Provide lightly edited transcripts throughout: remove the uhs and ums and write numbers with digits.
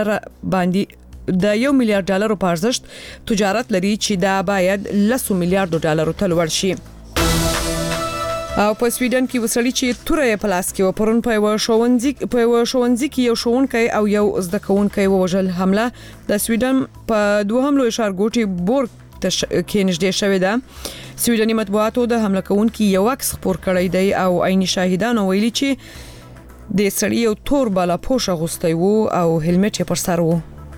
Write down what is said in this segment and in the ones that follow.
باندې د $1 میلیارډ په ارزښت تجارت لري چې دا باید $10 میلیارډ ته لوړ شي. او په سویډن کې وسړي چې توره په لاس کې و پرون په ښوونځي کې یو ښوونکی او یو زده کوونکی ووژل. حمله د سویډن په دوهم لوی ښارګوټي بورګ کې نږدې شوې ده. سویډني مطبوعاتو د حمله کوونکي یو عکس خپور کړی دی او عیني شاهدانو ویلي چې د سړي یو تور بالا پوښ اغوستی وو او هلمټ یې پر سر وو.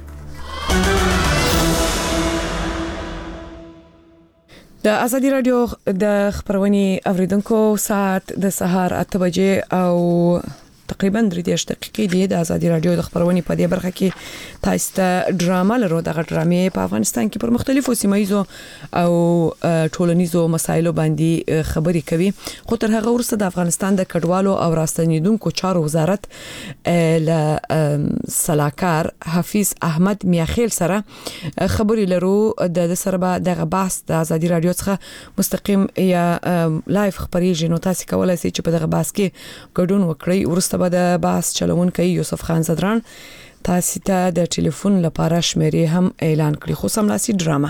د ازادي رادیو د خبرونې اوریدونکو ساعت د سهار 8 بجې او تقریبا 30 دقیقې دی. د ازادي رادیو د خبرونې په دې برخه کې تاسو ته ډرامه لرو. د ډرامې په افغانستان کې پر مختلفو سیمایزو او ټولنیزو مسایلو باندې خبرې کوي. خو تر هغه وروسته د افغانستان د کډوالو او راستنیدونکو چارو وزارت له سلاکار حفیظ احمد میاخیل سره خبرې لرو. د سره د بحث د ازادي رادیو څخه مستقیم یا لایف خبرېږي، نو تاسو کولای شئ چې په دغه بحث کې ګډون وکړئ. ورسته به د بحث چلوونکی یوسف خان زدران تاسو ته د ټلیفون لپاره شمیرې هم اعلان کړي. خو سملاسي ډرامه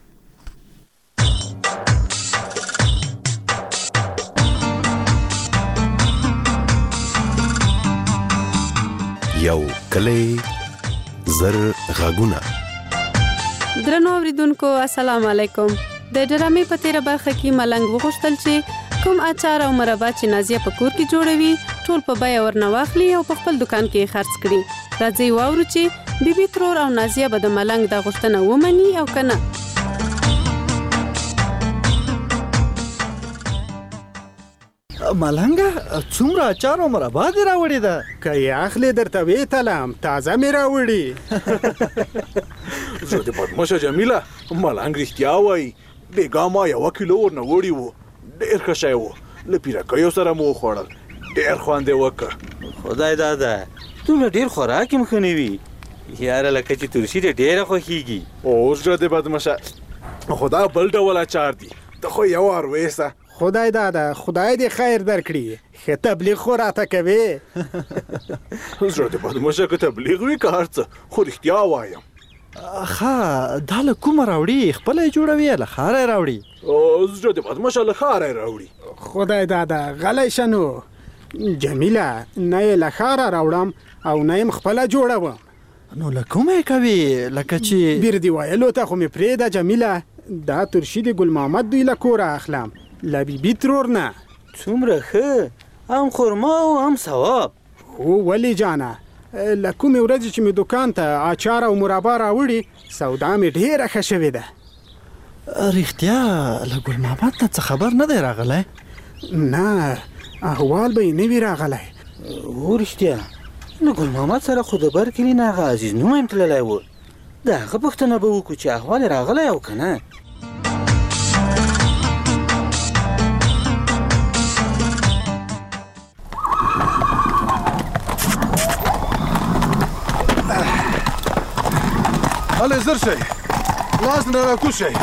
یو کلی زر غاګونه. درنو اوریدونکو السلام علیکم. د ډرامې په تیره برخه کې ملنګ وغوښتل چې کوم اچار او مربا چې نازیه په کور کې جوړوي ټول په بیه ورنه واخلي او په خپل دکان کې خرڅ کړي. راځي واورو چې بیبي ترور او نازیه به د ملنګ د غوښتنه ومني او کنه. ملنګه څومره اچار او مربا دې راوړې ده؟ که یې اخلې درته وې تلم، تازه مې راوړي. زه د بدمشه جمیله ملنګ رښتیا وایي، بېګا ما 1 کیلو ورنه وړي وو، ډېر ښه شی وو. له پیرکیو سره مو وخوړل، ډېر خوند یې وکړ. خدای داده دومره ډېر خوراک یې مخه نه وي یاره، لکه چې ترشي دې ډېره خوښېږي. اوس زه د بدمشه خو دا بل ډول اچار دي، ته خو یو وار ویسه. خدای داده خدای دې خیر درکړي، ښه تبلیغ خو راته کوې. زه د بدمشه که تبلیغ وي که هر څه، خو رښتیا وایم. ښه دا له کومه راوړي؟ خپله یې جوړوي له ښاره یې راوړي؟ زه د بدمشه له ښاره یې راوړي. خدای داده غلی شه نو جمیله، نه یې له ښاره راوړم او نه یې خپله جوړوم. نو له کومه یې کوي؟ لکه چې بیر دې ویلو ته خو مې پرېږده جمیله، دا ترشي د ګل محمد دوی له کوره اخلم، له بیبي ترور نه. څومره ښه، هم خرما او هم ثواب. هو ولې جانه، له کومې ورځې چې مې دکان ته اچار او مربا راوړي سودا مې ډېره ښه شوې ده. رښتیا له ګل محمد نه څه خبر نه دی راغلی؟ نه احوال به یې نه وي راغلی. هو رښتیا له ګل محمد سره خو د بر کلي نه هغه عزیز نوم هم تللی و، د هغه پوښتنه به وکړو چې احوال یې راغلی او که نه. هلئ زر شئ، لاس نه راکوز شئ.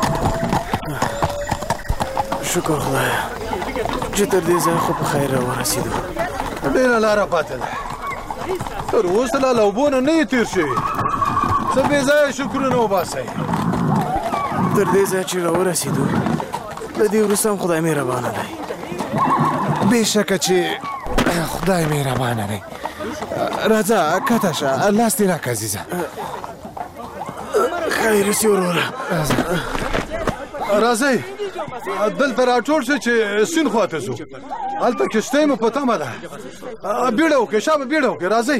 شکر خدایه چې تر دې ځای خو په خیر راورسېدو. ډېره لاره پاتې ده، تر اوسه لا له اوبو نه یې تېر شوي. څه بې ځایه شکرونه وباسئ. تر دې ځای چې راورسېدو له دې وروسته هم خدای مهربانه دی. بېشکه چې خدای مهربانه دی. راځه کته شه، لاس دې راکړه عزیزه. خیر اوسې وروره. راځئ دلته راټول شئ چې سیند خواته ځو، هلته کښتۍ مو په تمه ده. بیړه وکړئ، شابه بیړه وکړئ، راځئ.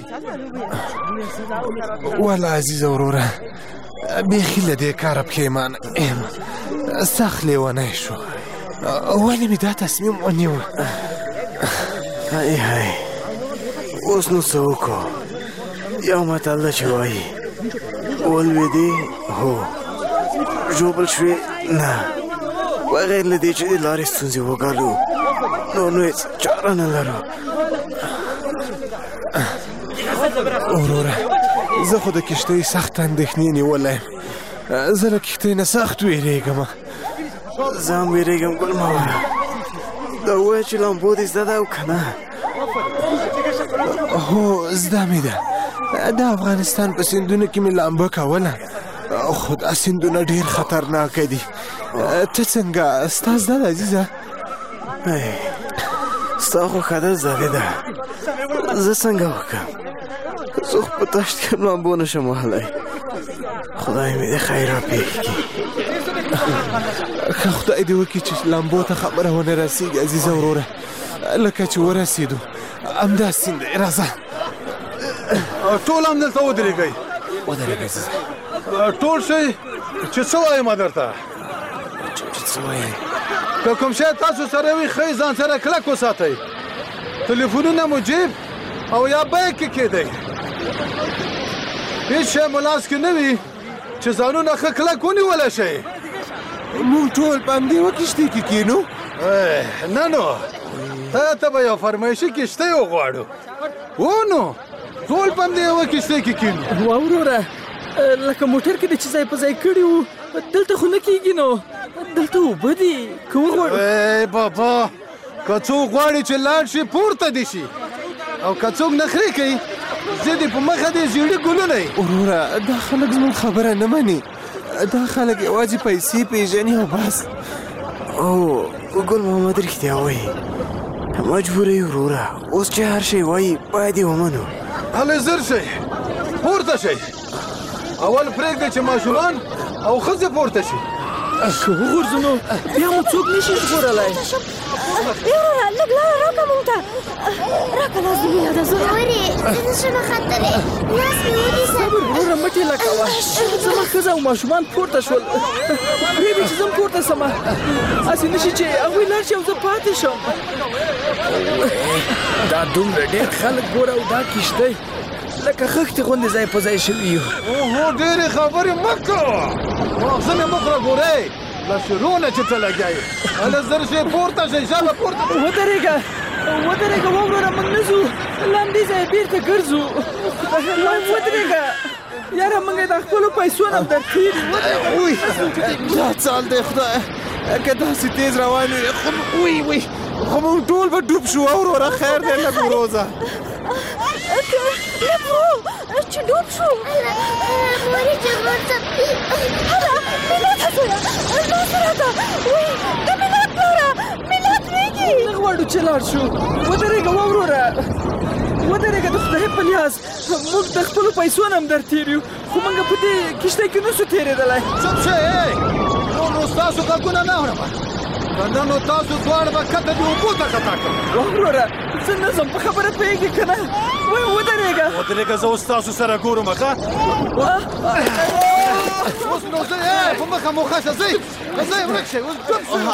والله عزیزه وروره بیخي له دې کاره پښیمانه یم، سخت لیونی شو. ولې مې دا تصمیم ونیو؟ هی هی اوس نو څه وکړو؟ یو متل ده چې وایي ولوېدې هو، ژوبل شوې نه. بغیر له دې چې د لارې ستونزې وګالو نو هېڅ چاره نه لرو. وروره زه خو د کښتۍ سخت اندېښنې نیولی یم، زه له کښتۍ نه سخت ویرېږم. زه هم ویرېږم ګل ماوره، دا ووایه چې لامبو دې زده ده او که نه؟ هو زده مې ده، د افغانستان په سیندونو کې مې لامبه کوله، خو دا سیندونه ډېر خطرناک دي. ته څنګه؟ ستا زده ده عزیزه؟ ستا خو ښه ده زاهده، زه څنګه وکړم؟ زه خو په تشت کې لامبو نشم وهلی. خدای مې دې خیر راپېښ کړي. ښه خدای دې وکړي چې لامبو ته خبره ونه رسېږي عزیزه وروره. لکه چې ورسېدو همدا سیند دی، راځه. ټول همدلته ودرېږئ. ودرېږئ عزیزه. ټول شئ چې څه وایم درته؟ چې څه وایې؟ که کوم شی تاسو سره وي ښایي ځان سره کلک وساتئ. تلیفونونه مو جیب او یا بیک کې کېدئ. هېڅ شی مو لاس کې نه وي چې ځانونه ښه کلک ونیولی شئ. موږ ټول په همدې یوه کښتۍ کې کښېنو؟ نه نو ته به یو فرمایشي کښتۍ وغواړو. نو ټول په همدې یوه کښتۍ کې کښېنو. وروره لکه موټر کې د چې ځای په ځای کړي وو، دلته خو نه کېږي. نو دلته اوبه دي، که وغواړو. بابا که څوک غواړي چې لاړ شي پورته دي شي، او که څوک نخرې کوي زه دې په مخه دې زیړي ګلونه یې. وروره دا خلک زموږ خبره نه مني. دا خلک یوازې پیسې پېژني او بس. او ګل محمد رښتیا وایي، مجبوره یې وروره. اوس چې هر شی وایي باید یې ومنو. هلئ زر شئ پورته شئ. اول پرېږدئ چې ماشومان او ښځې پورته شي. که وغورځو نو بیا مو څوک نشي ژغورلی. وروره لږ لاره راکړه موږ ته. راکړه لاس دې مې یاده زوره. ورې زه نشم ختلی، لاس مې ونیسه. صبر وروره مه ټېله کوه. زما ښځه او ماشومان پورته شول. پرېږدې چې زه هم پورته سمه. هسې نه شي چې هغوی لاړ شي او زه پاتې شم. دا دومره ډېر خلک ګوره او دا کښتۍ لکه خښتې غوندې ځای په ځای شوي یو. اوهو ډېرې خبرې مه کوه، ماغزه مې مه خوره. ګورئ له شروع نه چې ته لګیا یې. هله زر شئ پورته شئ، شابه پورته. ودرېږه وروره، موږ نه ځو، له همدې ځایه بېرته ګرځو. ودرېږه یاره، موږ یې د خپلو پیسو نه در تېر وي. دا څال دی خدایه، که داسې تیز روان وي خو موږ ټول به ډوب شو. وروره خیر دی، لږ وروځه. لږ ورو چې ډوب شو. مورې جګړه هله ملت سره لاس راکړه. وایي د ملت لاره ملت لویږي. نه غواړو چې لاړ شو. ودرېږه وروره، ودرېږه د خدای په لیاز. موږ د خپلو پیسو نه هم در تېر یو، خو موږ په دې کښتۍ کې نسو تېرېدلی. چوپ شئ، نو ستاسو غږونه نه اورم. که نه نو تاسو دواړه به کته دې اوبو ته خطا کړم. وروره زه نه ځم، په خبره پوهېږې که نه؟ ودرېږه زه اوس تاسو سره ګورم. ښه اوس نو زه په مخه مو ښه شه. ځئ ورک شئ، اوس ډوب شئ.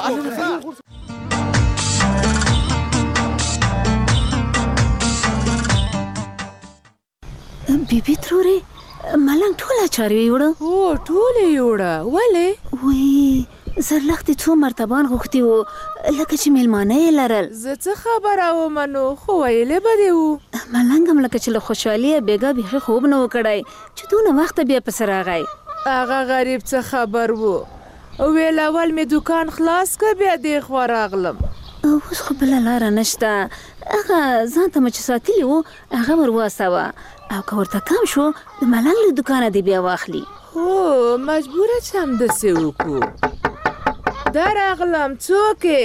بیبي ترورې ملنګ ټول اچار ویوړه. هو ټول یې یوړه. ولې؟ وایي زرلښتې څو مرتبان غوښتي وو لکه چې میلمانه یې لرل. زه څه خبره ومنو، خو ویلې به دې وو. ملنګ هم لکه چې له خوشحالۍ بېګا بیخي خوب نه و کړی چې دونه وخته بیا پسې راغی. هغه غریب څه خبر وو، ویل اول مې دوکان خلاص که بیا دې خوا راغلم. اوس خو بله لاره نشته. هغه ځان ته مې چې ساتلي وو هغه ور واستوه، او که ورته کم شو د ملنګ له دوکانه دې بیا واخلي. هو مجبوره چې همداسې وکړو. دا راغلم. څوک یې؟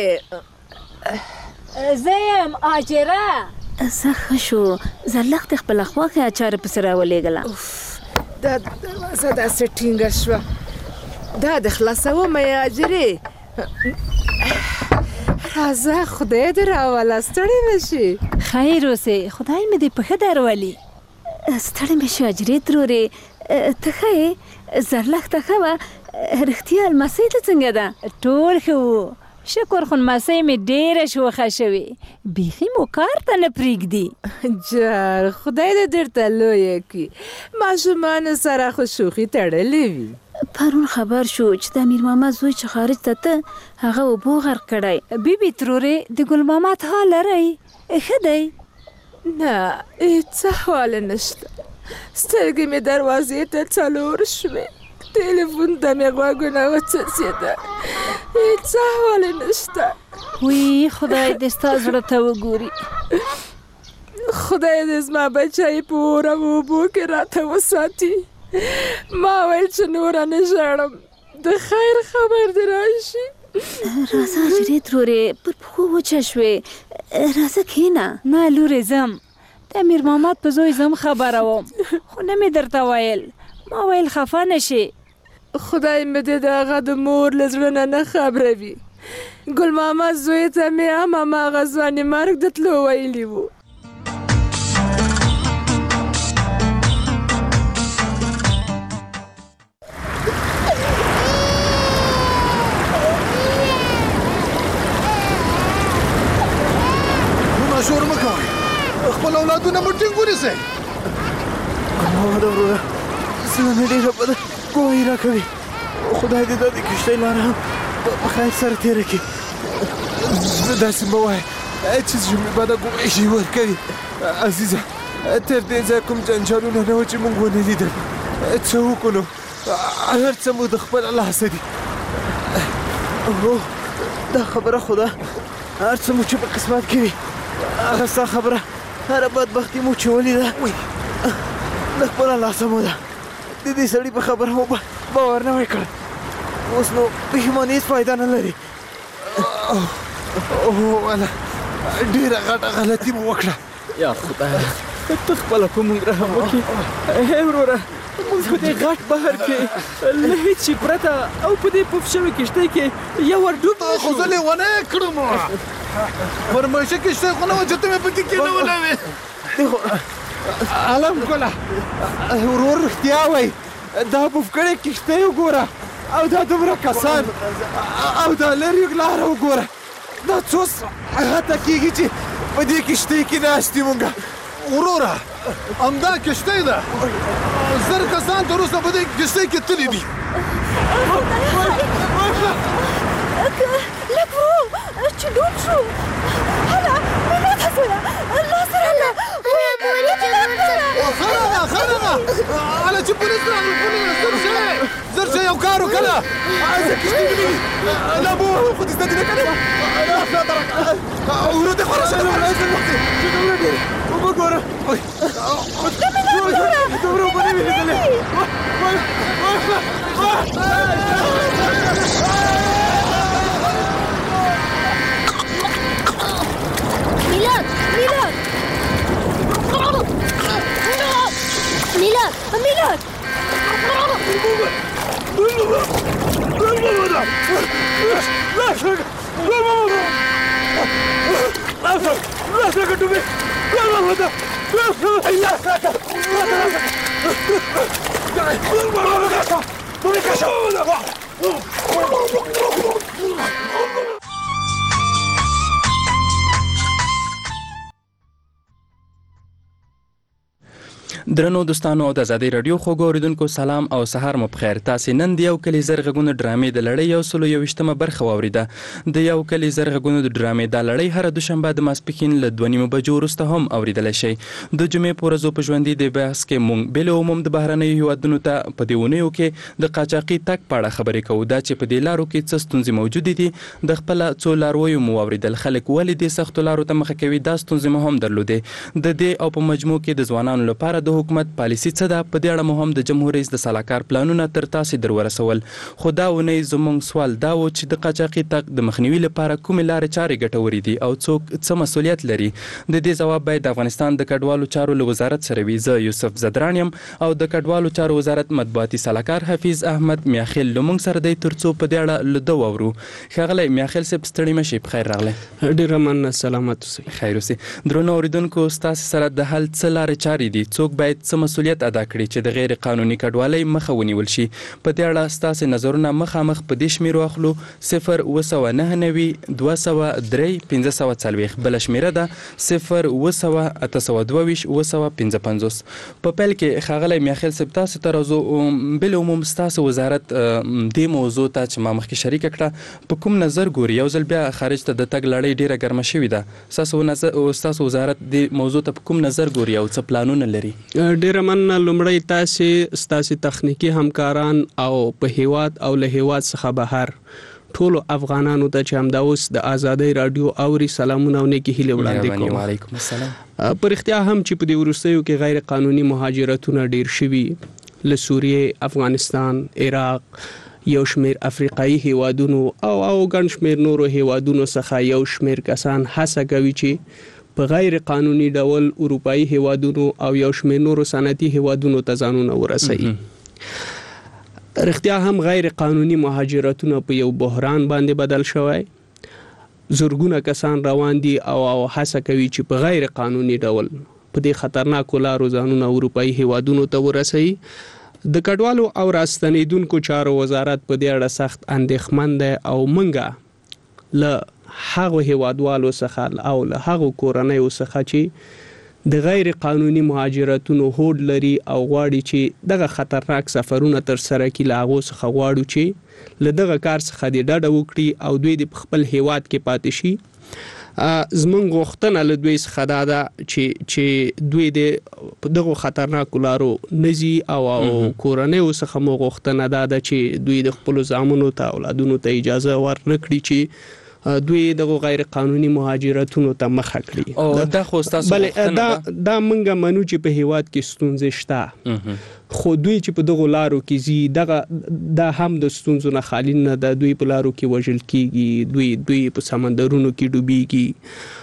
زه یم آجره. زه ښه شو، زرلښتې خپله خواښې اچاره پسې راولېږله. دا دروازه داسې ټینګه شوه. دا د خلاصومه یې اجرې. راځه خدای دې راوله، ستړې نه شي. خیر اوسې، خدای مې دې په ښه درولي. ستړې مې شو اجرې ترورې. ته ښه یې؟ زرلښته ښه وه؟ رښتیا لمسۍ ته څنګه ده؟ ټول ښه وو، شکر خو لمسۍ مې ډېره شوخه شوې، بیخي مو کار ته نه پرېږدي. جار خدای دې درته لویه کړي، ماشومانو سره خو شوخي تړلې وي. پرون خبر شو چې د امیر ماما زوی چې خارج ته هغه اوبو غرق کړی. بیبي ترورې د ګل ماما حال لرئ؟ ښه دی؟ نه هېڅ حال نشته. سترګې مې دروازې ته څلور شوې، تلیفون ته مې غوږونه وڅڅېده. هېڅ حال نشته. وی خدای دې ستا زړه ته وګوري. خدای دې زما بچی په اور او اوبو کې راته وساتي. ما ویل چې نوره نه ژاړم، د خیر خبر دې راشي. راځه حجرې ترورې، پر پښو وچه شوې، راځه کښېنه. نه لورې ځم، د امیر محمد په زوی زم خبره وم، خو نه مې درته ویل. ما ویل خفه نه شي. خدای مې دې د هغه د مور له زړه نه خبروي. ګل محمد زوی ته مې هم هماغه ځوانې مرګ د تلو ویلي وو. شور مه کوئ، خپل اولادونه مو ټینګ ونیسئ. محمد وروره، زړه مې ډېره بده ګواهي راکوي. خدای دې دا د کښتۍ لاره هم په خیر سره تېره کړي. داسې مه وایه چې زړه مې بده ګواهي ورکوي. عزیزه، تر دې ځایه کوم جنجالونه نه وو چې موږ ونه لیدل. څه وکړو نو؟ هر څه مو د خپل لاسه دي. هو، دا خبره خو ده، هر څه مو چې په قسمت کې وي هغه ستا خبره. هره بدبختي مو چې ولیده د خپله لاسه مو ده. د دې سړي په خبره مو باور نه وی کړی. اوس نو پښیماني هېڅ فایده نه لري. والا ډېره غټه غلطي مو وکړه. یا خدای، ته خپله په موږ رحم وکړي. وروره، موږ په دې غټ بحر کې له هېڅ شي پرته او په دې پف شوې کښتۍ کې یو ور ډوب نه خو زه لیونی یې کړم. فرمایشه کښتۍ خو نه وه چې ته مې پکې کېنولې وې. علم ګله، ورور رښتیا وایي، دا پف کړې کښتۍ وګوره، او دا دومره کسان، او دا لرې لاره وګوره. دا څو ساعته کېږي چې په دې کښتۍ کې ناست یو مونږ. وروره، همدا کښتۍ ده. 1000 کسان تر اوسه په دې کښتۍ کې تللي دي. لږ ورو چې ډوب شو. هله مینه ته سره الله سره ده. ښه ده هله چې پولیس راغلل. زر شئ یو کار وکړه. زه کښتۍ نه ویني. لا بو خو دې زده دي نه که نه. ورو دې خوره شه. اوبه ګوره. دومره اوبه نه وې لیدلې. میلاد درنو دوستانو او د ازادۍ رادیو خوږو اوریدونکو سلام او سهار مو بخیر. تاسې نن د یو کلي زر غږونو ډرامې د لړۍ 121مه برخه واوریده. د یو کلي زر غږونو د ډرامې دا لړۍ هره دوشنبه د ماسپښین له 2:30 بجو وروسته هم اوریدلی شئ. د جمعې په ورځو په ژوندي د بحث کې موږ بالعموم د بهرنیو هیوادونو ته په دې اونیو کې د قاچاقي تګ په اړه خبرې کوو. دا چې په دې لارو کې څه ستونزې موجودې دي، د خپله څو لارویو مو واوریدل خلک ولې دې سختو لارو ته مخه کوي، دا ستونزې مو هم درلودې. د دې او په مجموع کې د ځوانانو لپاره د حکومت پالیسي څه ده، په دې اړه مو هم د جمهور رئیس د سلاکار پلانونه تر تاسې در ورسول. خو دا اونۍ زموږ سوال دا و چې د قاچاقي تګ د مخنیوي لپاره کومې لارې چارې ګټورې دي او څوک څه مسؤلیت لري. د دې ځواب باید د افغانستان د کډوالو چارو له وزارت سره وي. زه یوسف زدران یم او د کډوالو چارو وزارت مطبوعاتي سلاکار حفیظ احمد میاخیل لمونږ سره دی تر څو په دې اړه له ده واورو. ښاغلی میاخیل صاحب، ستړي مه شئ، بخیر راغلی. ډېره مننه، سلامت اوسئ. خیر اوسئ. درنو اورېدونکو، ستاسې سره د حل څه لارې چارې دي، څوک باید څه مسؤلیت ادا کړي چې د غیر قانوني کډوالۍ مخه ونیول شي. په دې اړه ستاسې نظرونه مخامخ په دې شمیرو اخلو: 02992 203 540. بله شمیره ده 020 822 په پیل کې ښاغلی میاخیل صاحب، تاسو ته راځو. بالعموم ستاسو وزارت دې موضوع ته چې ما مخکې شریکه کړه په کوم نظر ګوري؟ یو ځل بیا خارج ته د تګ لړۍ ډېره ګرمه شوې ده. ستاسو وزارت دې موضوع ته په کوم نظر ګوري او څه پلانونه لري؟ ډېره مننه. لومړی ستاسې تخنیکي همکاران او په هیواد او له هیواد څخه بهر ټولو افغانانو ته چې همدا اوس د ازادۍ رادیو اوري سلامونه او نیکی هیله وړاندې کوم. وعلیکم السلام. پر اختیا هم چې په دې وروستیو کې غیر قانوني مهاجرتونه ډیر شوي له سوریې، افغانستان، عراق، یو شمیر افریقایي هیوادونو او ګڼ شمیر نورو هیوادونو څخه یو شمیر کسان هڅه کوي چې په غیر قانوني ډول اروپایي هیوادونو او یو شمیر نورو صنعتي هیوادونو ته ځانونه ورسوي. رښتیا هم غیر قانوني مهاجرتونه په یو بحران باندې بدل شوی. زورګونه کسان روان دي او هڅه کوي چې په غیر قانوني ډول په دې خطرناکو لارو ځانونه اروپایي هیوادونو ته ورسوي. د کډوالو او راستنیدونکو چارو وزارت په دې اړه سخت اندېښمن دی او موږ له هغو هیوادوالو څخه او له هغو کورنیو څخه چې د غیر قانوني مهاجرتونو هوډ لري او غواړي چې دغه خطرناک سفرونه تر سره کړي، له هغو څخه غواړو چې له دغه کار څخه د ډډه وکړي او دوی د خپل هیواد کې پاتې شي. زمونږ غوښتنه له دوی څخه دا ده چې دوی د دغو خطرناکو لارو نزي او کورنیو څخه مو غوښتنه دا ده چې دوی د خپلو زامنو ته اولادونو ته اجازه ورنکړي چې دوی دغه غیر قانوني مهاجرتونو ته مخه کړي. او دا خو تاسو دا منګه منو چې په هیواد کې ستونزې شته، خو دوی چې په دغه لارو کې زی دا هم د ستونزو نه خالی نه ده. دوی په لارو کې وژل کیږي، دوی په سمندرونو کې ډوبېږي،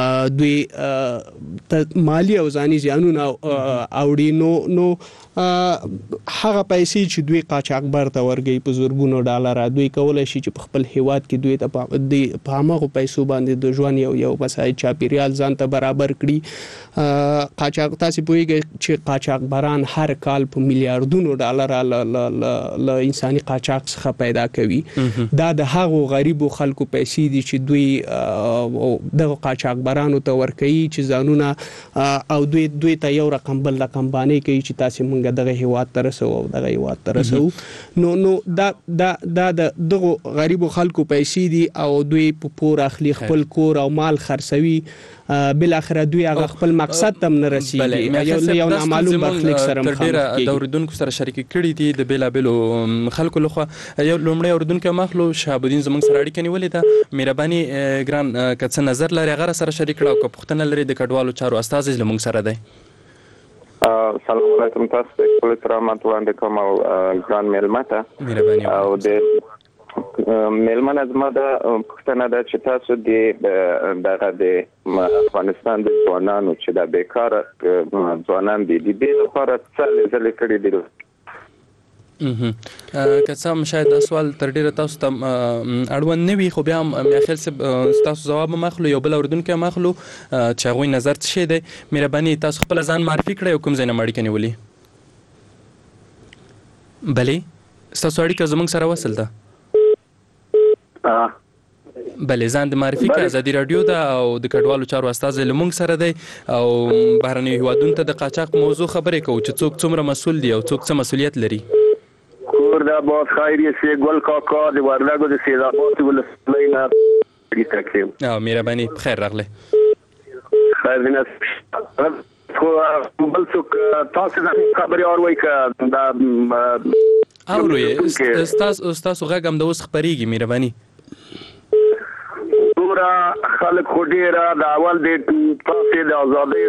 دوی مالی او ځاني زیانونه اوړي. نو هغه پیسې چې دوی قاچاقبر ته ورګي په زورګونو ډالر، دوی کولای شي چې په خپل هیواد کې دوی ته په هغه پیسو باندې د ژوند یو مسایل چاپیریال ځان ته برابر کړي. قاچاق تاسو پوهیږئ چې قاچاقبران هر کال په میلیارډونو ډالر له انساني قاچاق څخه پیدا کوي. دا د هغو غریبو خلکو پیسې دي چې دوی دغه قاچاقبرانو ته ورکوي چې ځانونه او دوی ته یو رقم بل رقم باندې کوي چې تاسو مونږ دغه هیواد ته رسو او دغه هیواد ته رسو. نو دا دغه غریبو خلکو پیسې دي او دوی په پور اخلي، خپل کور او مال خرڅوي، بل اخر دوی هغه خپل مقصد تم نه رسیږي. یو نامعلوم برخلیک سره مخ کیږي. د اوریدونکو سره شریک کړي دي د بیلابلو خلکو لخوا. یو لومړی اوریدونکو مخلو شهاب الدین زموږ سره اړیکه نیولې ده. مهرباني ګران کڅ نظر لري غره سره شریک کړه او پښتنه لري د کډوالو چارو استاد زموږ سره دی. سلام علیکم، تاسو ته خپل احترامات وړاندې کوم او ګران میلمته. مهرباني او د میلمنه زما د پښتنه ده چې تاسو د افغانستان د ځوانانو چې د بیکار ځوانان دي د دې لپاره څه ځلې کړي دي. که څه هم شاید دا سوال تر ډیره تاسو ته اړوند نه وي، خو بیا هم میاخیل صاحب تاسو ځواب مخلو یو بل اوریدونکو مخلو چې هغوی نظر څه شي دی. مهرباني تاسو خپل ځان معرفي کړئ او کوم ځای نه اړیکه نیولې. بلې ستاسو اړیکه زموږ سره وصل ده؟ بلې ځان د معرفي کې ازادي رادیو ده او د کډوالو چارو استاد زموږ سره دی او بهرنیو هیوادونو ته د قاچاق موضوع خبرې کوو چې څوک څومره مسؤل دي او څوک څه مسؤلیت لري. کور دا بہت خیریه سي ګل کاکا د وردګو د سیداباد ولسوالۍ نه اړیکه کوم. مهرباني بخیر راغله. خیر دې خو بل څوک تاسو د خبرې اوروي که دا اوروي تاسو غږ هم د اوس خبرېږي. مهرباني دومره خلک خو ډېره د اول د تاسې د ازادۍ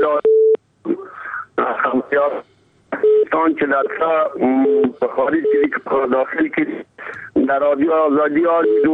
چې دا په خارج کې په داخل کې د رادیو ازادي اورېدو.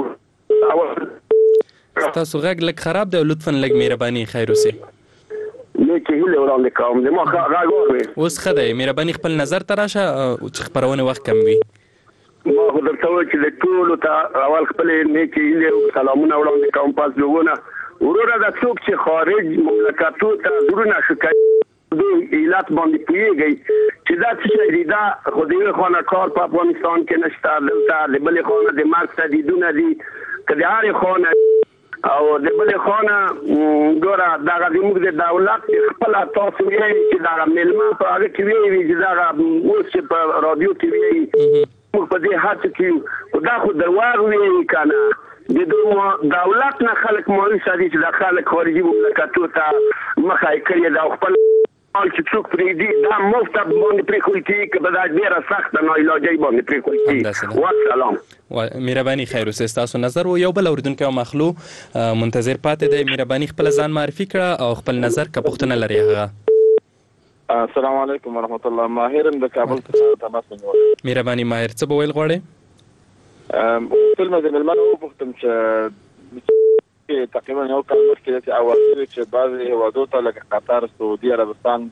تاسو غږ لږ خراب دی او لطفا لږ مهرباني خیر اوسئ. نیکې هیلې وړاندې کوم. زما غږ واورئ اوس ښه دی. مهرباني خپل نظر ته راشه چې خپرونې وخت کم وي. ما خو درته وویل چې د ټولو ته اول خپلې نیکې هیلې او سلامونه وړاندې کوم. پاس لوګونه وروره دا څوک چې خارج مملکتو ته زړونه ښه کوي دوی علت باندې پوهېږئ چې دا څه شی دي. دا خو د یوې خوا نه کار په افغانستان کې نشته، دلته د بلې خوا نه د مرګ تهدیدونه دي که د هرې خوا نه او د بلې خوا نه ګوره دغه زموږ د دولت خپله تاسو ویئ چې دغه میلمه په هغه کې ویئ چې دغه اوس چې په رادیو کې ویئ موږ په دې هڅه کې یو، خو دا خو درواغ ویئ که نه. د دولت نه خلک مایوسه دي چې د خلک خارجي مملکتو ته مخه یې کړې ده او خپل چې څوک پرېږدي دا مفت باندې پرېښودل کېږي که به دا ډېره سخته ناعلاجۍ باندې پرېښودل کېږي. والسلام. مهرباني خیر اوسئ. ستاسو نظر و یو بل اورېدونکی او مخلو منتظر پاتې دی. مهرباني خپل ځان معرفي کړه او خپل نظر که پوښتنه لري هغه. السلام علیکم ورحمت الله. ماهر د کابل څخه تماس ونیول. مهرباني ماهر څه به ویل غواړئ؟ ټول مې د مېلمنو وپوښتم چې تقریبا یو کال مخکې چې اواز چې بعضې هیوادو ته لکه قطر، سعودي عربستان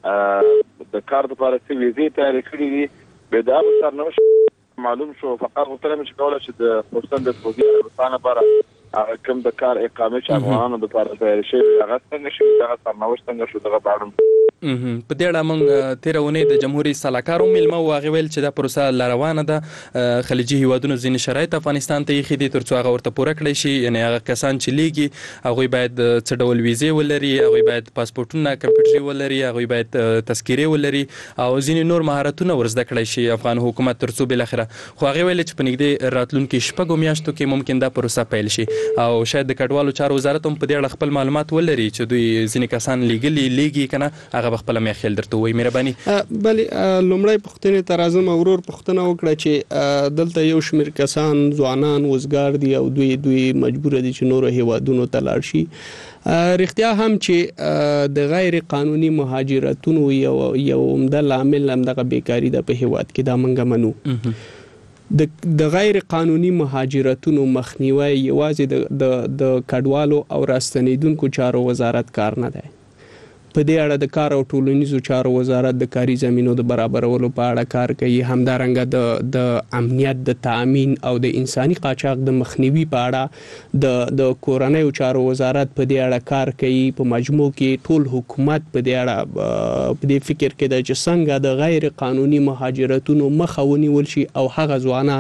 د کار لپاره څه ویزې تیارې کړي دي، بیا د هغو سرنوشت معلوم شو. فقط غوښتنه مې چې کوله چې د خصوصا د سعودي عربستان لپاره هغه کوم د کار اقامې چې افغانانو لپاره تیارې شوي هغه څنګه شوي، دغه سرنوشت څنګه شو، دغه په اړه په دې اړه موږ تېره اونۍ د جمهوري سلاکار مېلمه وو، هغې ویل چې دا پروسه لا روانه ده. خلیجي هیوادونو ځینې شرایط افغانستان ته ایښي دي تر څو هغه ورته پوره کړی شي. یعنې هغه کسان چې لیږي هغوی باید څه ډول ویزې ولري، هغوی باید پاسپورټونه کمپیوټري ولري، هغوی باید تذکیرې ولري او ځینې نور مهارتونه ور زده کړی شي افغان حکومت تر څو بالاخره. خو هغې ویل چې په نږدې راتلونکي 6 میاشتو کې ممکن دا پروسه پیل شي او شاید د کډوالو چارو وزارت هم په دې اړه خپل معلومات ولري چې دوی ځینې کسان لیږي که نه، هغه به خپله مې خیال درته وایي. مهرباني. بلې لومړی پوښتنې ته راځم. ورور پوښتنه وکړه چې دلته یو شمېر کسان ځوانان وزګار دي او دوی مجبوره دي چې نورو هیوادونو ته لاړ شي. رښتیا هم چې د غیر قانوني مهاجرتونو یو عمده لامل همدغه بیکاري ده په هیواد کې، دا موږ منو. د غیر قانوني مهاجرتونو مخنیوی یوازې د کډوالو او راستنیدونکو چارو وزارت کار نه دی. په دې اړه د کار او ټولنیزو چارو وزارت د کاري زمینو د برابرولو په اړه کار کوي. همدارنګه د امنیت د تأمین او د انساني قاچاق د مخنیوي په اړه د کورنیو چارو وزارت په دې اړه کار کوي. په مجموع کې ټول حکومت په دې اړه په دې فکر کې دی چې څنګه د غیر قانوني مهاجرتونو مخه ونیول شي او هغه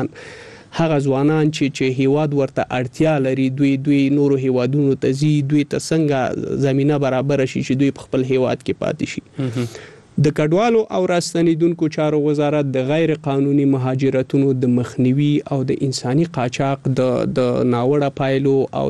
ځوانان چې هیواد ورته اړتیا لري دوی نورو هیوادونو ته ځي، دوی ته څنګه زمینه برابر شي چې دوی په خپل هیواد کې پاتې شي. د کډوالو او راستنیدونکو چارو وزارت د غیر قانوني مهاجرتونو د مخنیوي او د انساني قاچاق د ناوړه پایلو او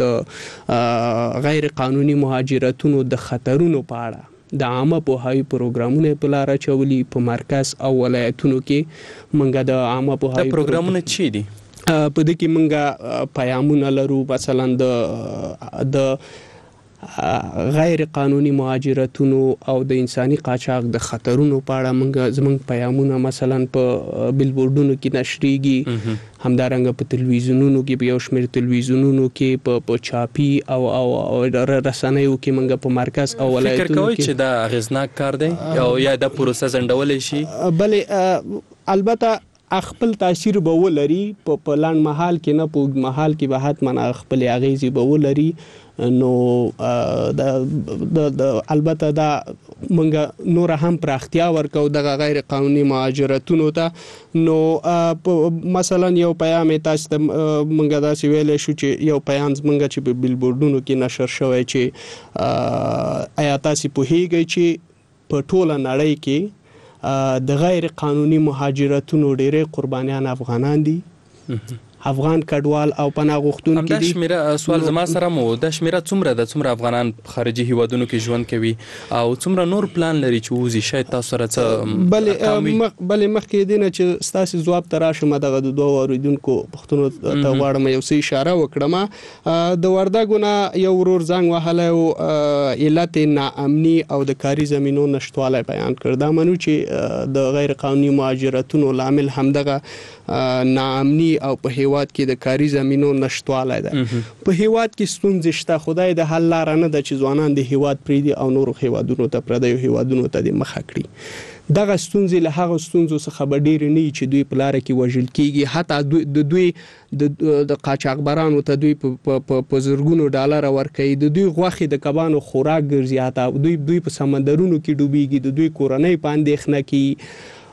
د غیر قانوني مهاجرتونو د خطرونو په اړه د عامه پوهاوي پروګرامونه په لار اچولي. په مرکز او ولایتونو کې موږ د عامه پوهاوي پروګرامونه چی دي؟ په دې کې موږ پیغامونه لرو، مثلا د غیر قانوني مهاجرتونو او د انساني قاچاق د خطرونو په اړه زموږ پیغامونه مثلا په بیلبورډونو کې نشریږي. همدارنګه په تلویزیونونو کې، په یو شمېر تلویزیونونو کې، په چاپي او رسنیو کې موږ په مرکز او ولایتونو کې. فکر کوئ چې دا اغیزناک کار دی او یا دا پروسه ځنډولی شي؟ بلې البته خپل تاثیر به ولري په لنډ مهال کې، نه په اوږد مهال کې به حتما خپل اغیزې به ولري. نو البته دا موږ نور هم پراختیا ورکو دغه غیر قانوني مهاجرتونو ته. نو مثلا یو پیغام تاسو ته موږ داسې ویلی شو چې یو پیغام موږ چې په بیلبورډونو کې نشر شوی چې آیا تاسو پوهیږئ چې په ټوله نړۍ کې د غیر قانوني مهاجرتونو ډېرې قربانیان افغانان دي، افغان کډوال او پناه غوښتونکي دي. دا شمیره سوال زما سره مو دا شمیره څومره افغانان خارجي هیوادونو کې ژوند کوي او څومره نور پلان لري چې وځي؟ شاید تاسو سره څه بلې مخکې دې نه چې ستاسو ځواب ته راشم دغه د دوه اوریدونکو پوښتنو ته غواړم یو څه اشاره وکړم. د وردګو نه یو ورور زنګ وهلی و، علت ناامني او د کاري زمینو نشتوالی بیان کړ. دا منو چې د غیر قانوني مهاجرتونو لامل همدغه ناامني او په هیواد کې د کاري زمینو نشتوالی ده. په هیواد کې ستونزې شته، خدای د حل لاره نه ده چې ځوانان د هیواد پرېږدي او نورو هیوادونو ته، پردیو هیوادونو ته د مخه کړي. دغه ستونزې له هغو ستونزو څخه به ډېرې نه وي چې دوی په لاره کې وژل کېږي. حتی دوی د قاچاقبرانو ته دوی په زرګونو ډالره ورکوي، د دوی غوښې د کبانو خوراک ګرځي، حتی دوی په سمندرونو کې ډوبېږي، د دوی کورنۍ په اندېښنه کې.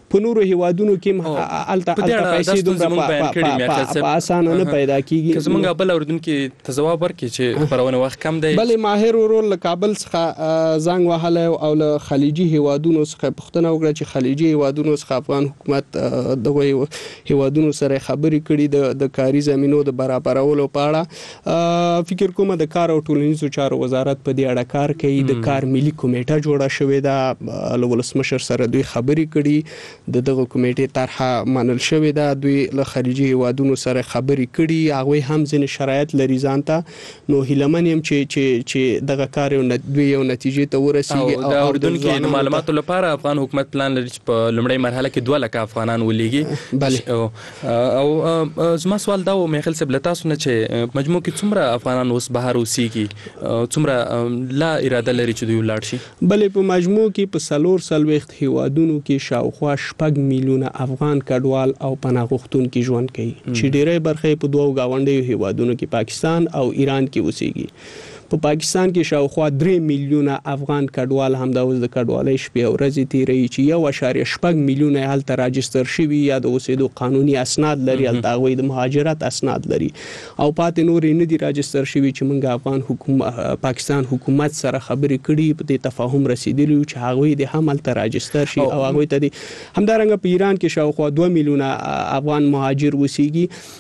په نورو هیوادونو کې الته پیسې دومره په اسانه نه پیدا کیږي. که زمونږ بل اوریدونکو ته ځواب ورکړي چې خبرونه وخت کم دی. بلې ماهر ورور له کابل څخه زنګ وهلی او له خلیجي هیوادونو څخه پوښتنه وکړه چې خلیجي هیوادونو څخه افغان حکومت دغه هیوادونو سره خبرې کړي د کاري زمینو د برابرولو په اړه. فکر کوم د کار او ټولنیزو چارو وزارت په دې اړه کار کوي. د کار ملي کمیټه جوړه شوې ده، له ولسمشر سره دوی خبرې کړي، دغه کمیټې طرحه منل شوې ده، دوی له خارجي هیوادونو سره خبرې کړي، هغوی هم ځینې شرایط لري ځان ته. نو هیلمن یم چې دغه کار دوی یو نتیجې ته ورسیږي. د اردوونکو د معلوماتو لپاره افغان حکومت پلان لري چې په لومړۍ مرحله کې 2 لک افغانان ولېږي. او زما سوال دا و میخیل صاحب له تاسو نه چې مجموع کې څومره افغانان اوس بهر اوسېږي، څومره لا اراده لري چې دوی ولاړ شي؟ بلې په مجموع کې په 440 هیوادونو کې شاوخوا 6 میلیونه افغان کډوال او پناه غوښتونکي ژوند کوي چې ډېری برخه په 2 گاونډیو هیوادونو کې پاکستان او ایران کې اوسېږي. په پاکستان کې شاوخوا 3 میلیونه افغان کډوال هم د اوس د کډوالۍ شپې او ورځې تیروي چې 1.8 میلیونه هلته راجستر شوي یا د اوسېدو قانوني اسناد لري، هلته هغوی د مهاجرت اسناد لري، او پاتې نورې نه دي راجستر شوي چې موږ افغان پاکستان حکومت سره خبرې کړي، په دې تفاهم رسیدلی چې هغوی د هم هلته راجستر شي او هغوی ته همدارنګه په ایران کې شاوخوا 2 میلیونه افغان مهاجر اوسېږي.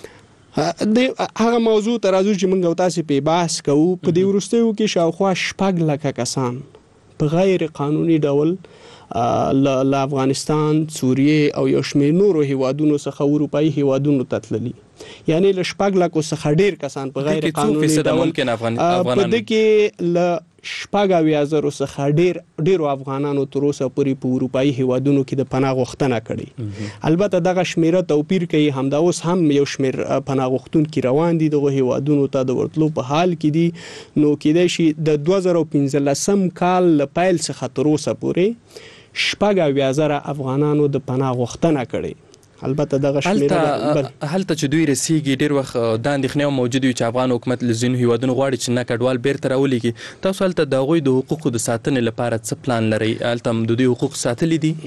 هغه موضوع ته راځو چې موږ او تاسو په بحث کوو. په دې وروستیو کې شاوخوا 6 لک کسان په غیر قانوني ډول له افغانستان، سوریه او یو شمېر نورو هیوادونو څخه اروپایي هیوادونو ته تللي، یعنی له 6 لک څخه ډیر کسان په غیر قانوني ډول په دې کې له 6,000 څخه ډیرو افغانانو تر اوسه پورې په اروپایي هیوادونو کې د پناه غوښتنه کړې. البته دغه شمیره توپیر کوي، همدا اوس هم یو شمیر پناه غوښتونکي روان دي دغه هیوادونو ته د ورتلو په حال کې دي. نو کېدای شي د 2015 کال له پیل څخه تر اوسه پورې 6,000 افغانانو د پناه غوښتنه کړې. البته دغه شمیره هلته چې دوی رسیږي ډیر وخت د اندېښنې موجود وي چې افغان حکومت له ځینو هیوادونو غواړي چې نه کډوال بیرته راولېږي. تاسو هلته د هغوی د حقوقو د ساتنې لپاره څه پلان لرئ؟ هلته هم د دوی حقوق ساتلي دي؟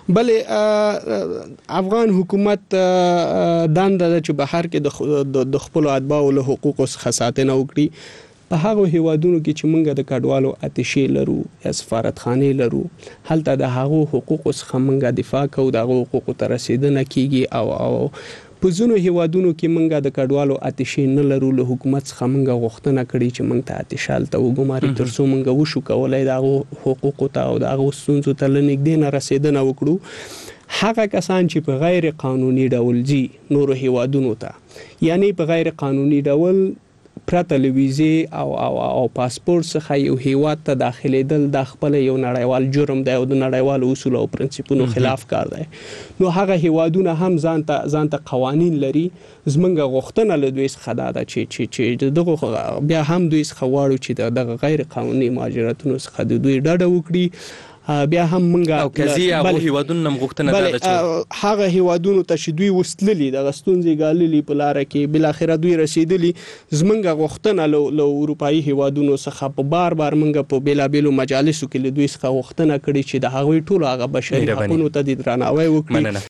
بلې افغان حکومت دنده ده چې بهر کې د خپلو اتباعو له حقوقو څخه ساتنه وکړي. په هغو هیوادونو کې چې موږ د کډوالو اتشې لرو یا سفارتخانې لرو، هلته د هغو حقوقو څخه موږ دفاع کوو، د هغو حقوقو ته رسیدنه کیږي. او په ځینو هیوادونو کې موږ د کډوالو اتشې نه لرو، له حکومت څخه موږ غوښتنه کړې چې موږ ته اتشه هلته وګماري تر څو موږ وشو کولی د هغو حقوقو ته او د هغو ستونزو ته له نږدې نه رسیدنه وکړو. هغه کسان چې په غیر قانوني ډول ځي نورو هیوادونو ته، یعنی په غیر قانوني ډول پرته له ویزې او پاسپورت څخه یو هیواد ته داخلېدل د خپل یو نړیوال جرم دی او د نړیوالو اصولو او پرنسپونو خلاف کار دی. نو هغه هیوادونه هم ځان ته قوانین لري. زمونږ غوښتنه له دوی څخه دا ده چې دغه بیا هم دوی څخه غواړو چې دغه غیر قانوني مهاجرتونو څخه د دوی ډډه وکړي. بیا هم موږ او کزي هغه هیوادونو غوښتنه ده چې هغه هیوادونو ته چې دوی وستللي د غستونځي ګاللي په لار کې بل اخره دوی رسیدلی، زمونږ غوښتنه له اروپایي هیوادونو څخه په بار موږ په بیلابیلو مجالسو کې له دوی څخه غوښتنه کړې چې د هغوی ټول هغه بشري حقوقو ته د درناوی وکړي.